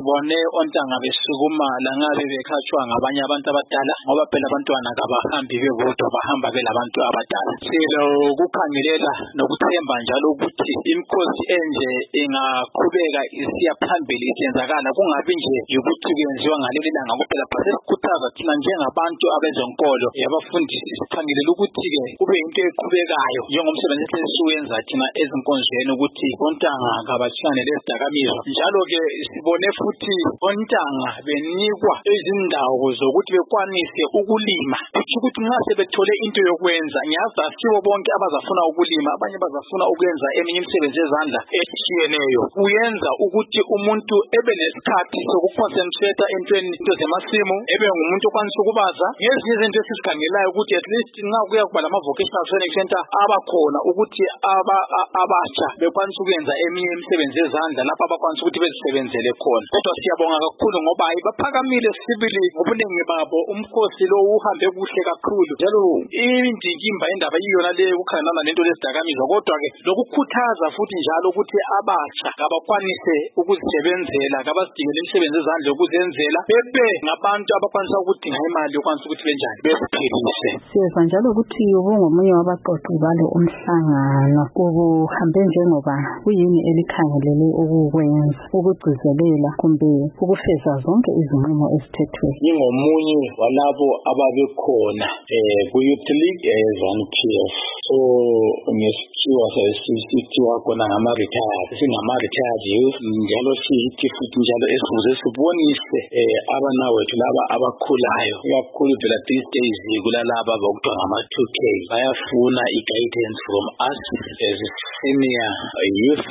sibone ontanga besukuma langabe bekhatshwa ngabanye abantu abadala ngoba phela abantwana kabahambi bebodwa bahamba belabantu abadala. Silokukhangelela nokuthemba njalo ukuthi imikhosi enje ingaqhubeka isiya phambili isenzakala, kungabi nje ukuthi kuyenziwa ngaleli langa kuphela. Sesikhuthaza thina njengabantu abezenkolo yabafundisi, sikhangelela ukuthi-ke kube into eqhubekayo njengomsebenzi esiwenza thina ezinkonzweni ukuthi ontanga kabatshiyane lezidakamizwa. Njalo-ke sibone futhi ontanga benikwa izindawo zokuthi bekwanise ukulima. Kutsho ukuthi nxa sebethole into yokwenza, ngiyazi asibo bonke abazafuna ukulima, abanye bazafuna ukwenza eminye imisebenzi yezandla etshiyeneyo. Kuyenza ukuthi umuntu ebe nesikhathi sokuconcentrate entweni into zemasimu, ebe ngumuntu okwanisa ukubaza. Ngezinye izinto esizikhangelayo ukuthi at least nxa kuya kuba lama-vocational training center abakhona ukuthi abatsha bekwanisa ukwenza eminye imisebenzi yezandla lapho abakwanisa ukuthi bezisebenzele khona. Kodwa siyabonga kakhulu ngoba baphakamile sibili ngobunengi babo. Umkhosi lo uhambe kuhle kakhulu, njalo indikimba indaba yiyona leyo ukukhangelana lento lezidakamizwa. Kodwa-ke lokukhuthaza futhi njalo ukuthi abatsha kabakwanise ukuzisebenzela, kabazidingele imisebenzi yezandla yokuzenzela, bebe ngabantu abakwanisa ukudinga imali yokwanisa ukuthi benjani beziphilise. Siyezwa njalo ukuthi ubungomunye wabaqoqi balo umhlangano. Ubuhambe njengoba kuyini elikhangelele ukukwenza, ukugcizelela kumbe ukufeza zonke izinqumo ezithethwe? Ngingomunye walabo ababekhona ku-Youth League ZANU-PF. So ngesikhiwa sesithiwa khona ngama-retired, singama-retired youth, njalo sithi futhi njalo esifuze sibonise abanawethu laba abakhulayo, ikakhulu phela these days kulalaba bakuthiwa ngama-2K, bayafuna i-guidance from us as senior youth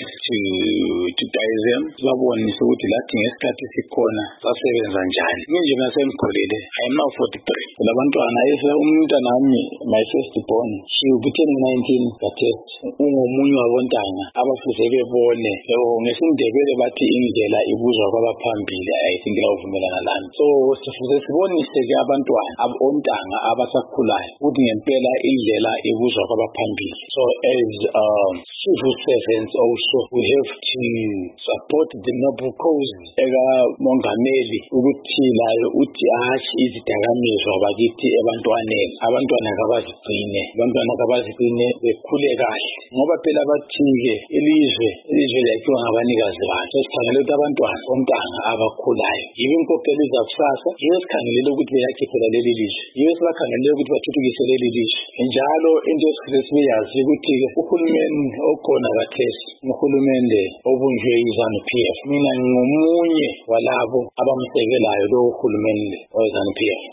to guide them, sibabonise ukuthi lathi ngesikhathi sikhona sasebenza njani. Nginje nasengikhulile, I am now 43. Kulabantwana umntanami, my first born, she will be 19 katest. Ungomunye wabontanga abafuze bebone ngesindebele bathi indlela ibuzwa kwabaphambili. I think lawuvumelana lami. So sifuze sibonise-ke abantwana abontanga abasakhulayo ukuthi ngempela indlela ibuzwa kwabaphambili. So as civil servants also we have to support the noble cause ekamongameli ukuthi layo uthi ahashi izidakamizwa bakithi ebantwaneni. Abantwana kabazigcine bekhule kahle ngoba phela bathi-ke ilizwe lakhiwa ngabanikazi bayo. Sesikhangele ukuthi abantwana ontanga abakhulayo yibo inkokheli zakusasa, yibo esikhangelele ukuthi beyakhe phela leli lizwe, yibo esibakhangelele ukuthi bathuthukise leli lizwe. Njalo into esifuze sibeyazi ukuthi-ke uhulumeni okhona kathesi uhulumende obunjwe yi-ZANU-PF. Mina ngomunye walabo abamsekelayo lowo hulumeni we-ZANU-PF.